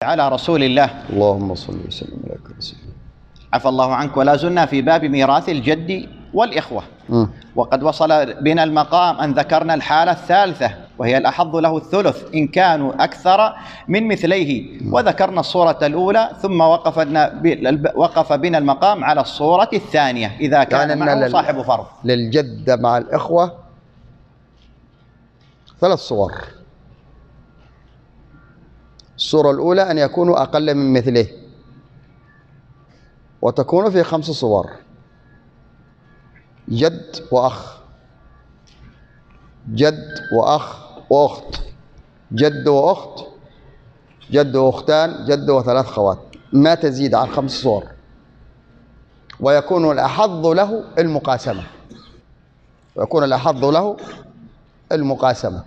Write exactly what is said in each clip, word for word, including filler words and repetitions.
على رسول الله. اللهم صل وسلم على رسول الله. عفى الله عنك. ولا زلنا في باب ميراث الجد والإخوة. م. وقد وصل بنا المقام أن ذكرنا الحالة الثالثة وهي الأحظ له الثلث إن كانوا أكثر من مثليه. م. وذكرنا الصورة الأولى ثم وقفنا وقف بنا المقام على الصورة الثانية إذا كان يعني معه صاحب فرض. للجد مع الإخوة ثلاث صور. الصورة الأولى أن يكونوا أقل من مثله وتكون في خمس صور: جد وأخ، جد وأخ وأخت، جد وأخت، جد وأختان، جد وثلاث خوات، ما تزيد عن خمس صور. ويكون الأحظ له المقاسمة، ويكون الأحظ له المقاسمة.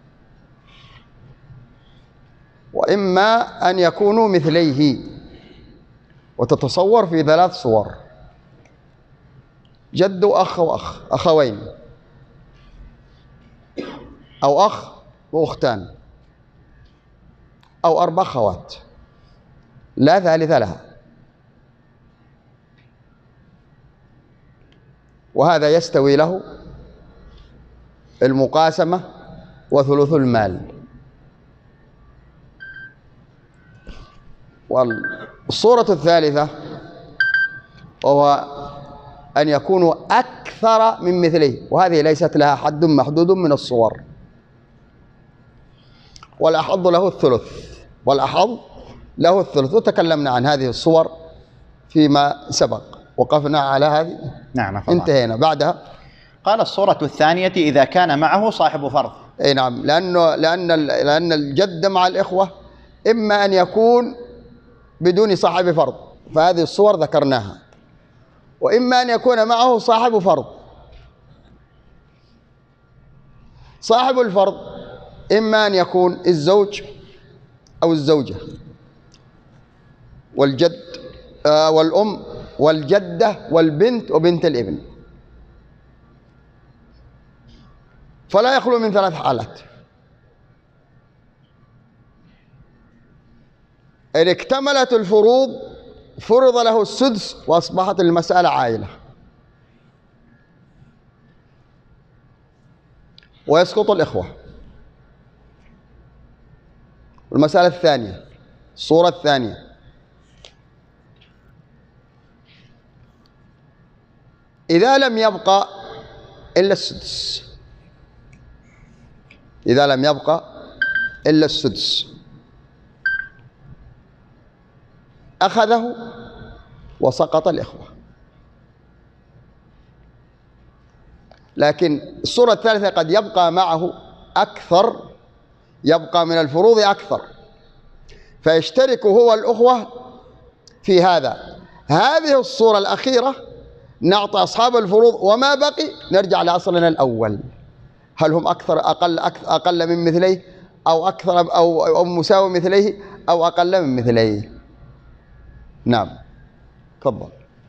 وإما أن يكونوا مثليه وتتصور في ثلاث صور: جد وأخ وأخ، أخوين، أو أخ وأختان، أو أربع خوات لا ثالث لها. وهذا يستوي له المقاسمة وثلث المال. والصورة الثالثة وهو أن يكونوا أكثر من مثله، وهذه ليست لها حد محدود من الصور. والأحظ له الثلث، والأحظ له الثلث، وتكلمنا عن هذه الصور فيما سبق، وقفنا على هذه. نعم. انتهينا. بعدها قال الصورة الثانية إذا كان معه صاحب فرض. أي نعم، لأنه لأن لأن الجد مع الإخوة إما أن يكون بدون صاحب فرض، فهذه الصور ذكرناها، وإما أن يكون معه صاحب فرض. صاحب الفرض إما أن يكون الزوج أو الزوجة، والجد آه والأم والجدة والبنت وبنت الابن، فلا يخلو من ثلاث حالات: إن اكتملت الفروض فرض له السدس وأصبحت المسألة عائلة، ويسقط الإخوة. المسألة الثانية، الصورة الثانية: إذا لم يبقى إلا السدس، إذا لم يبقى إلا السدس أخذه وسقط الإخوة. لكن الصورة الثالثة قد يبقى معه أكثر، يبقى من الفروض أكثر، فيشترك هو الأخوة في هذا. هذه الصورة الأخيرة نعطي أصحاب الفروض، وما بقي نرجع لأصلنا الأول: هل هم أكثر أقل أكثر أقل من مثليه، أو أكثر أو أو مساوي مثليه، أو أقل من مثليه. نعم. تفضل.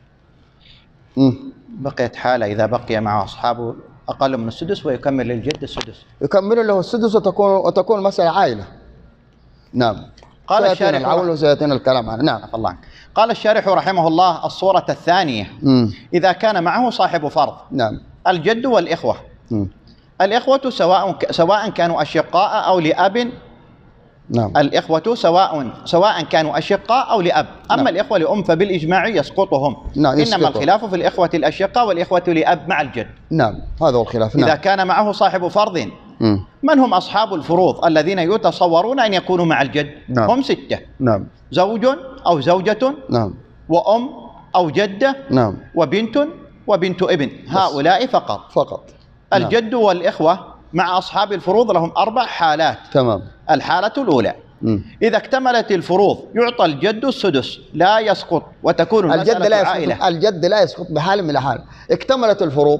بقيت حالة إذا بقي مع أصحابه أقل من السدس ويكمل للجد السدس، يكمل له السدس وتكون وتكون المسألة عائلة. نعم. قال الشارح العول وسيأتينا الكلام عنه. نعم. الله. قال الشارح رحمه الله: الصورة الثانية مم. إذا كان معه صاحب فرض. نعم. الجد والإخوة. مم. الإخوة سواء سواء كانوا أشقاء أو لأب. نعم. الإخوة سواء سواء كانوا أشقاء أو لأب. أما نعم. الإخوة لأم فبالإجماع يسقطهم. نعم. إنما الخلاف في الإخوة الأشقاء والإخوة لأب مع الجد. نعم، هذا هو الخلاف. نعم. إذا كان معه صاحب فرض. م. من هم أصحاب الفروض الذين يتصورون أن يكونوا مع الجد؟ نعم. هم ستة. نعم. زوج أو زوجة. نعم. وأم أو جدة. نعم. وبنت وبنت ابن. هؤلاء فقط. فقط. الجد نعم. والإخوة مع أصحاب الفروض لهم أربع حالات. تمام. الحالة الأولى: م. إذا اكتملت الفروض يعطى الجد السدس لا يسقط، وتكون الجد لا يسقط عائلة. الجد لا يسقط بحال من الأحوال. اكتملت الفروض،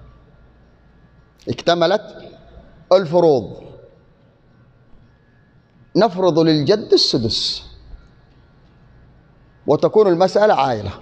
اكتملت الفروض نفرض للجد السدس وتكون المسألة عائلة.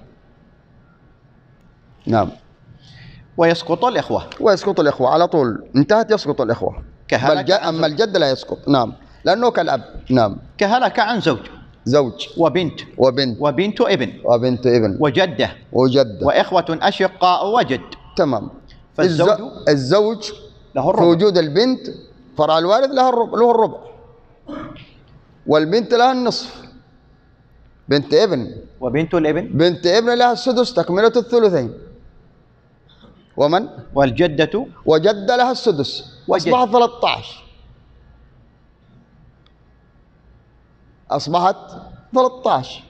نعم. ويسقط الإخوة. ويسقط الإخوة على طول، انتهت يسقط الإخوة. كهلك أما الجد لا يسقط. نعم، لأنه كالأب. نعم. كهلك عن زوج. زوج وبنت وبنت وبنت ابن وبنت ابن وجدة وجدة وإخوة أشقاء وجد. تمام. فالزوج الزوج له الربع. في وجود البنت فرع الوارث له الربع، له الربع، والبنت لها النصف. بنت ابن وبنت الابن بنت ابن لها السدس تكملة الثلثين. ومن؟ والجدة وجدة لها السدس، وجد. أصبحت ثلاثة عشر. أصبحت ثلاثة عشر،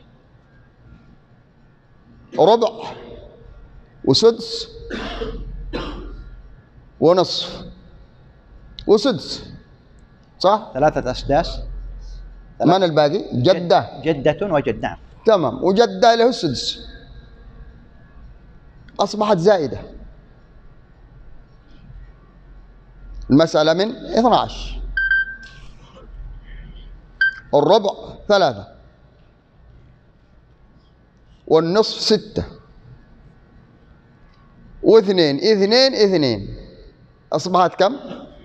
ربع وسدس ونصف وسدس، صح؟ ثلاثة أسداس. من الباقي؟ جدة. جدة وجد. نعم. تمام. وجدة له السدس، أصبحت زائدة. المسألة من اثني عشر، الربع ثلاثة والنصف ستة واثنين اثنين اثنين، أصبحت كم؟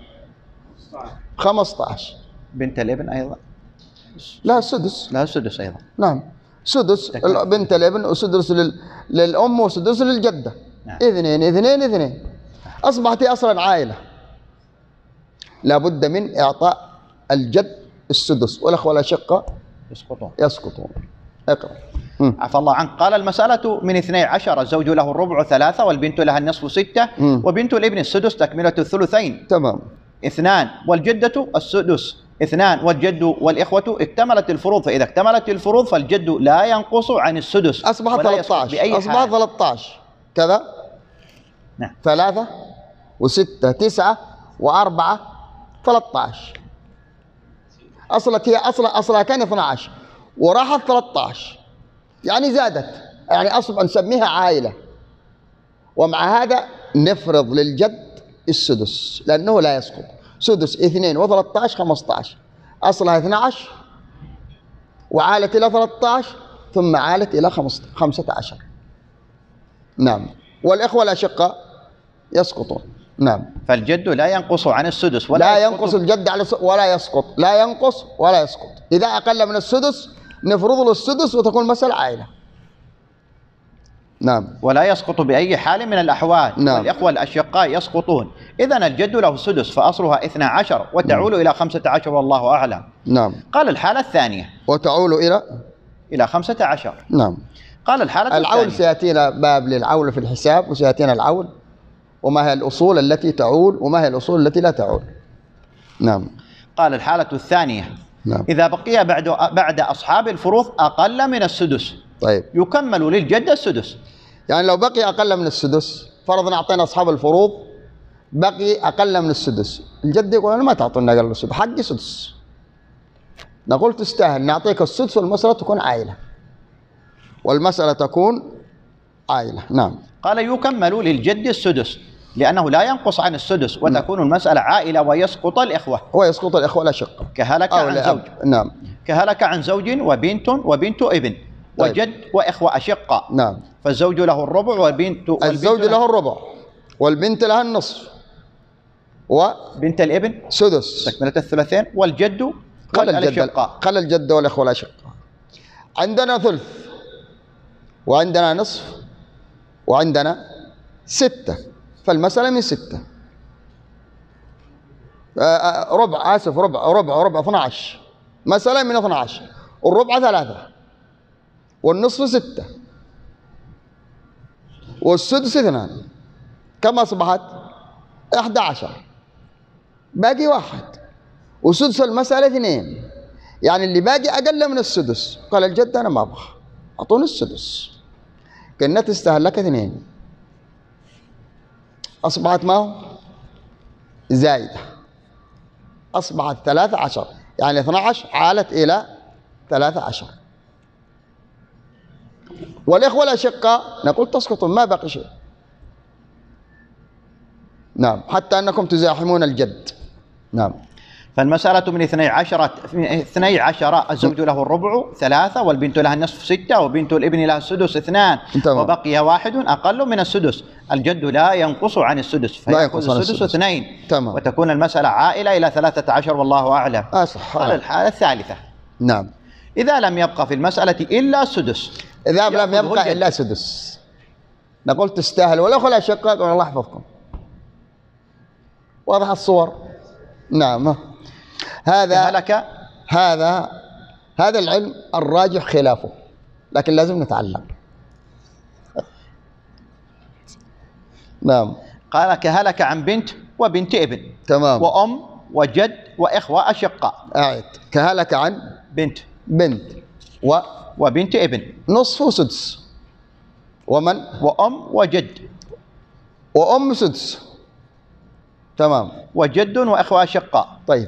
خمسة عشر. بنت الابن أيضا لها السدس. لها السدس أيضا. نعم. سدس بنت الابن وسدس لل... للأم وسدس للجدة. نعم. اثنين اثنين اثنين، أصبحت هي أصلا عائلة، لابد من إعطاء الجد السدس، والأخوة الأشقة يسقطون. يسقطون. اقرأ. عفى الله عنك. قال المسألة من اثني عشر، الزوج له الربع ثلاثة والبنت لها النصف ستة مم. وبنت الابن السدس تكملة الثلثين. تمام. اثنان والجدة السدس اثنان والجد والإخوة اكتملت الفروض، فإذا اكتملت الفروض فالجد لا ينقص عن السدس. أصبحت ثلاثة عشر. أصبحت ثلاثة عشر كذا. نعم. ثلاثة وستة تسعة وأربعة ثلاثة عشر. أصلت هي أصلا أصلها كان اثني عشر وراحت ثلاثة عشر، يعني زادت، يعني أصبح نسميها عائلة. ومع هذا نفرض للجد السدس لأنه لا يسقط. سدس اثنين وثلاثة عشر خمسة عشر، أصلها اثني عشر وعالت إلى ثلاثة عشر ثم عالت إلى خمسة عشر. نعم. والإخوة الأشقاء يسقطون. نعم. فالجد لا ينقص عن السدس ولا لا ينقص الجد على ولا يسقط، لا ينقص ولا يسقط. إذا أقل من السدس نفرض له السدس وتكون المسألة عائلة. نعم. ولا يسقط بأي حال من الأحوال. نعم. والإخوة الأشقاء يسقطون. إذن الجد له السدس فأصلها اثني عشر وتعول نعم. إلى خمسة عشر والله أعلم. نعم. قال الحالة الثانية وتعول إلى إلى خمسة عشر. نعم. قال الحالة العول الثانية. سيأتينا باب للعول في الحساب، وسيأتينا العول وما هي الأصول التي تعول وما هي الأصول التي لا تعول. نعم. قال الحالة الثانية نعم. إذا بقي بعد بعد أصحاب الفروض أقل من السدس طيب يكمل للجد السدس. يعني لو بقي أقل من السدس، فرضنا أعطينا أصحاب الفروض بقي أقل من السدس، الجد يقول أنا ما تعطوني أقل من السدس، حقي سدس. نقول تستاهل، نعطيك السدس والمسألة تكون عائلة، والمسألة تكون عائلة. نعم. قال يكمل للجد السدس لأنه لا ينقص عن السدس وتكون المسألة عائلة ويسقط الإخوة. ويسقط الإخوة الأشقة. كهلك عن زوج. نعم. كهلك عن زوج وبنت وبنت ابن وجد طيب. وإخوة أشقة. نعم. فالزوج له الربع والبنت والبنت الزوج له الربع والبنت لها النصف وبنت الابن سدس تكملة الثلثين والجد والأشقة. قال الجد والإخوة الأشقة. عندنا ثلث وعندنا نصف وعندنا ستة، فالمسألة من ستة. ربع آسف ربع ربع ربع اثني عشر، مسألة من اثني عشر، الربع ثلاثة والنصف ستة والسدس اثنان، كم أصبحت؟ إحدى عشر، باقي واحد، وسدس المسألة اثنين، يعني اللي باقي أقل من السدس. قال الجد أنا ما أبغى، أعطوني السدس. كنا تستاهل لك اثنين، أصبحت ما هو زايدة، أصبحت ثلاثة عشر، يعني اثني عشر عالت إلى ثلاثة عشر. والإخوة الأشقاء نقول تسقط، ما بقي شيء. نعم. حتى أنكم تزاحمون الجد. نعم. فالمسألة من اثني عشر اثني عشر الزوج له الربع ثلاثة والبنت لها النصف ستة وبنت الابن لها السدس اثنان تمام. وبقي واحد أقل من السدس، الجد لا ينقص عن السدس فيأخذ السدس اثنين. تمام. وتكون المسألة عائلة إلى ثلاثة عشر والله أعلم. أصح. قال الحالة الثالثة. نعم. إذا لم يبقى في المسألة إلا سدس، إذا لم يبقى إلا سدس، نقول تستاهل والأخوة الأشقاء يقول الله يحفظكم. واضح الصور؟ نعم. هذا هلك هذا هذا العلم الراجح خلافه، لكن لازم نتعلم. نعم. قال كهلك عن بنت وبنت ابن، تمام، وأم وجد وإخوة أشقاء. أعد. كهلك عن بنت بنت و وبنت ابن، نصف وسدس، ومن وأم وجد وأم سدس، تمام، وجد وإخوة أشقاء. طيب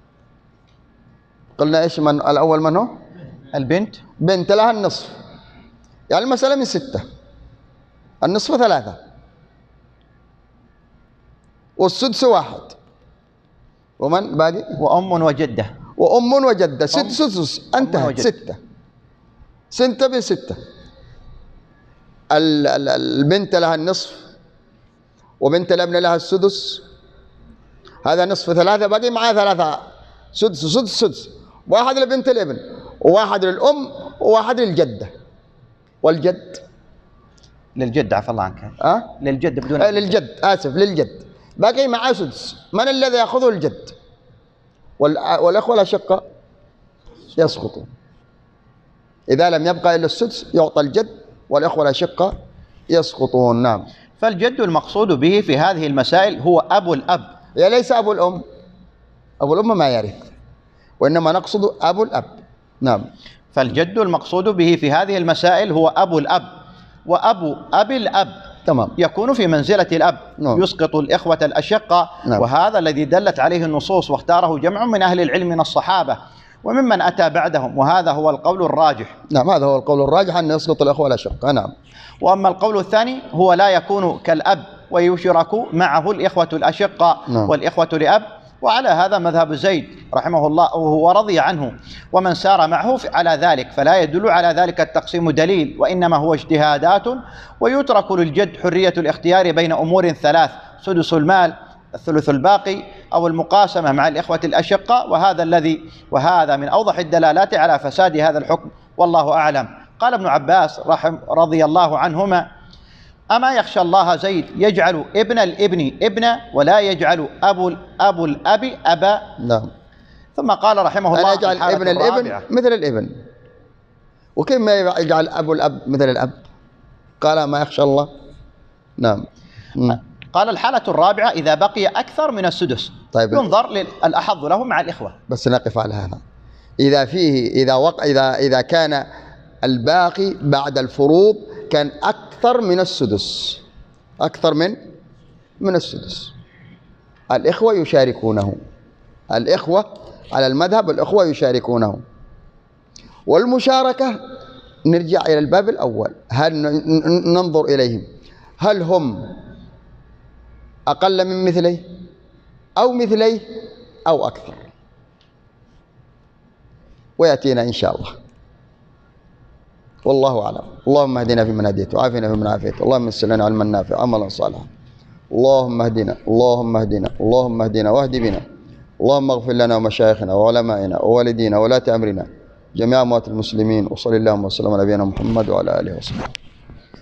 قلنا إيش من الأول؟ من هو؟ البنت. بنت لها النصف، يعني المسألة من ستة، النصف ثلاثة، والسدس واحد، ومن باقي؟ وأم وجدة. وأم وجدة، ست سدس، انتهت. ستة، ستة بستة. البنت لها النصف وبنت الابن لها السدس، هذا نصف ثلاثة، باقي معاه ثلاثة، سدس سدس سدس، واحد لبنت الابن وواحد للأم وواحد للجدة. والجد للجد، عفى الله عنك. أه؟ للجد بدون أه للجد، آسف، للجد. باقي معاه سدس، من الذي يأخذه؟ الجد. والأخوة الأشقاء يسقطون. إذا لم يبقى إلا السدس يعطى الجد، والأخوة الأشقاء يسقطون. نعم. فالجد المقصود به في هذه المسائل هو أبو الأب، يا ليس أبو الأم. أبو الأم ما يرث، وإنما نقصد أبو الأب. نعم. فالجد المقصود به في هذه المسائل هو أبو الأب، وأبو أبي الأب تمام يكون في منزلة الأب. نعم. يسقط الإخوة الأشقة. نعم. وهذا الذي دلت عليه النصوص واختاره جمع من أهل العلم من الصحابة وممن أتى بعدهم، وهذا هو القول الراجح. نعم، هذا هو القول الراجح، أن يسقط الأخوة الأشقة. نعم. وأما القول الثاني هو لا يكون كالأب ويشرك معه الإخوة الأشقة. نعم. والإخوة لأب، وعلى هذا مذهب زيد رحمه الله وهو رضي عنه ومن سار معه على ذلك، فلا يدل على ذلك التقسيم دليل، وإنما هو اجتهادات. ويترك للجد حرية الاختيار بين أمور ثلاث: سدس المال، الثلث الباقي، أو المقاسمة مع الإخوة الأشقة. وهذا الذي وهذا من أوضح الدلالات على فساد هذا الحكم، والله أعلم. قال ابن عباس رحم رضي الله عنهما: أما يخشى الله زيد يجعل ابن الابن ابنا ولا يجعل أبو أبو الأب أبا. نعم. ثم قال رحمه الله: أن يجعل ابن الابن مثل الابن. وكيف ما يجعل أبو الأب مثل الأب؟ قال ما يخشى الله. نعم. م. قال: الحالة الرابعة إذا بقي أكثر من السدس. طيب. ينظر للأحظ له مع الإخوة. بس نقف على هذا. إذا فيه إذا وقع إذا إذا كان الباقي بعد الفروض كان أكثر من السدس، أكثر من من السدس، الإخوة يشاركونه. الإخوة على المذهب الإخوة يشاركونه. والمشاركة نرجع إلى الباب الأول، هل ننظر إليهم هل هم أقل من مثليه أو مثليه أو أكثر، ويأتينا إن شاء الله. والله أعلم. اللهم اهدنا فيمن هديت، وعافنا فيمن عافيت، اللهم يسر لنا علما نافعا عملا صالحا. اللهم اهدنا اللهم اهدنا اللهم اهدنا واهد بنا. اللهم اغفر لنا ومشايخنا وعلمائنا ووالدينا وولاة أمرنا جميع أموات المسلمين، وصلى اللهم وسلم على نبينا محمد وعلى آله وصحبه.